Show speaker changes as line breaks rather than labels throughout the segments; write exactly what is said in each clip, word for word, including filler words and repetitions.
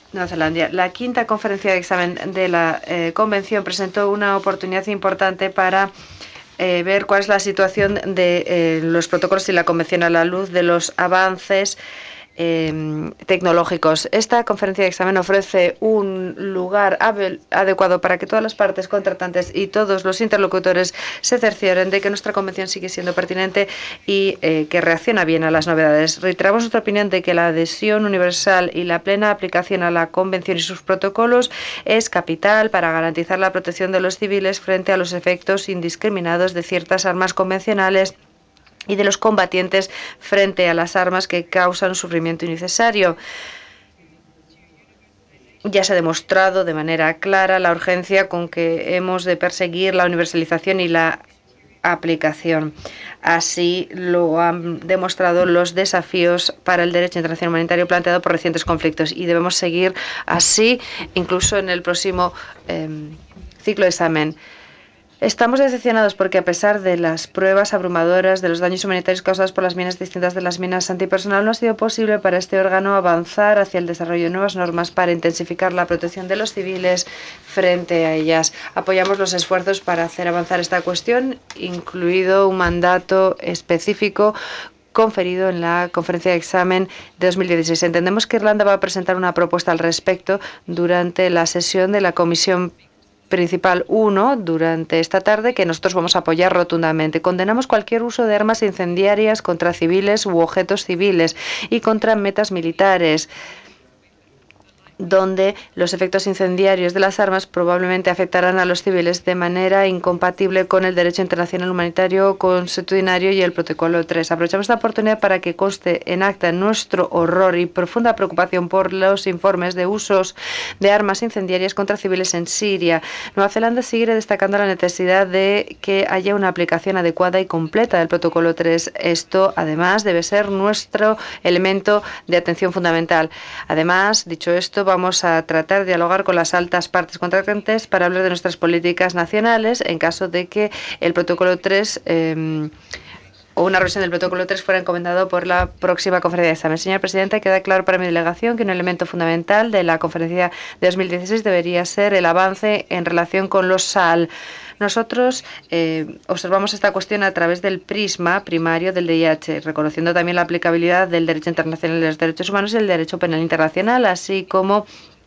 Nueva Zelanda. La quinta conferencia de examen de la eh, Convención presentó una oportunidad importante para eh, ver cuál es la situación de eh, los protocolos y la Convención a la luz de los avances Eh, tecnológicos. Esta conferencia de examen ofrece un lugar adecuado para que todas las partes contratantes y todos los interlocutores se cercioren de que nuestra convención sigue siendo pertinente y eh, que reacciona bien a las novedades. Reiteramos nuestra opinión de que la adhesión universal y la plena aplicación a la convención y sus protocolos es capital para garantizar la protección de los civiles frente a los efectos indiscriminados de ciertas armas convencionales y de los combatientes frente a las armas que causan sufrimiento innecesario. Ya se ha demostrado de manera clara la urgencia con que hemos de perseguir la universalización y la aplicación. Así lo han demostrado los desafíos para el derecho internacional humanitario planteado por recientes conflictos y debemos seguir así incluso en el próximo eh, ciclo de examen. Estamos decepcionados porque, a pesar de las pruebas abrumadoras de los daños humanitarios causados por las minas distintas de las minas antipersonal, no ha sido posible para este órgano avanzar hacia el desarrollo de nuevas normas para intensificar la protección de los civiles frente a ellas. Apoyamos los esfuerzos para hacer avanzar esta cuestión, incluido un mandato específico conferido en la conferencia de examen de dos mil dieciséis. Entendemos que Irlanda va a presentar una propuesta al respecto durante la sesión de la Comisión Principal uno durante esta tarde, que nosotros vamos a apoyar rotundamente. Condenamos cualquier uso de armas incendiarias contra civiles u objetos civiles y contra metas militares, donde los efectos incendiarios de las armas probablemente afectarán a los civiles de manera incompatible con el derecho internacional humanitario consuetudinario y el protocolo tres. Aprovechamos esta oportunidad para que conste en acta nuestro horror y profunda preocupación por los informes de usos de armas incendiarias contra civiles en Siria. Nueva Zelanda sigue destacando la necesidad de que haya una aplicación adecuada y completa del protocolo tres. Esto, además, debe ser nuestro elemento de atención fundamental. Además, dicho esto, vamos a tratar de dialogar con las altas partes contratantes para hablar de nuestras políticas nacionales en caso de que el protocolo tres eh, o una revisión del protocolo tres fuera encomendado por la próxima conferencia de examen. Señora Presidenta, queda claro para mi delegación que un elemento fundamental de la conferencia de dos mil dieciséis debería ser el avance en relación con los S A L. Nosotros eh, observamos esta cuestión a través del prisma primario del D I H, reconociendo también la aplicabilidad del derecho internacional de los derechos humanos y el derecho penal internacional, así como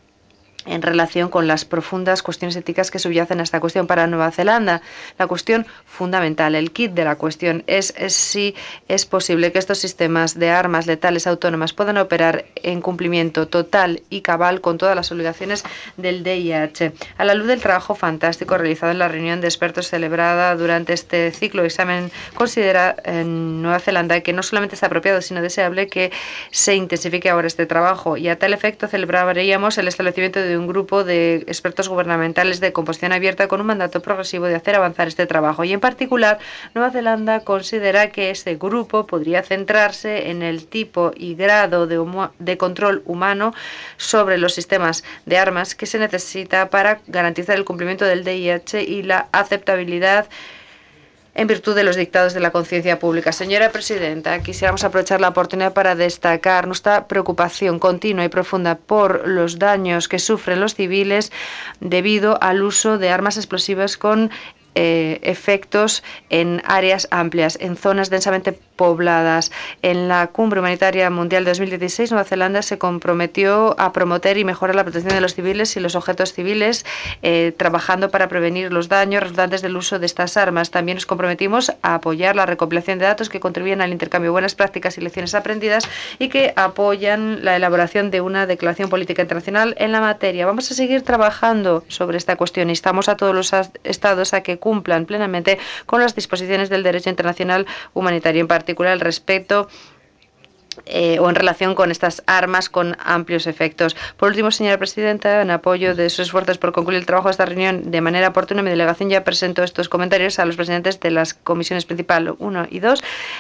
en relación con las profundas cuestiones éticas que subyacen a esta cuestión para Nueva Zelanda. La cuestión fundamental, el kit de la cuestión, es, es si es posible que estos sistemas de armas letales autónomas puedan operar en cumplimiento total y cabal con todas las obligaciones del D I H. A la luz del trabajo fantástico realizado en la reunión de expertos celebrada durante este ciclo de examen, considera en Nueva Zelanda que no solamente es apropiado, sino deseable que se intensifique ahora este trabajo. Y a tal efecto celebraríamos el establecimiento de un grupo de expertos gubernamentales de composición abierta con un mandato progresivo de hacer avanzar este trabajo. Y en particular, Nueva Zelanda considera que este grupo podría centrarse en el tipo y grado de, de control humano sobre los sistemas de armas que se necesita para garantizar el cumplimiento del D I H y la aceptabilidad en virtud de los dictados de la conciencia pública. Señora Presidenta, quisiéramos aprovechar la oportunidad para destacar nuestra preocupación continua y profunda por los daños que sufren los civiles debido al uso de armas explosivas con eh, efectos en áreas amplias, en zonas densamente pobladas. En la Cumbre Humanitaria Mundial de dos mil dieciséis, Nueva Zelanda se comprometió a promover y mejorar la protección de los civiles y los objetos civiles, eh, trabajando para prevenir los daños resultantes del uso de estas armas. También nos comprometimos a apoyar la recopilación de datos que contribuyen al intercambio de buenas prácticas y lecciones aprendidas y que apoyan la elaboración de una declaración política internacional en la materia. Vamos a seguir trabajando sobre esta cuestión. Instamos a todos los estados a que cumplan plenamente con las disposiciones del derecho internacional humanitario, en particular el respeto Eh, o en relación con estas armas con amplios efectos. Por último, señora Presidenta, en apoyo de sus esfuerzos por concluir el trabajo de esta reunión de manera oportuna, mi delegación ya presentó estos comentarios a los presidentes de las comisiones principal uno y dos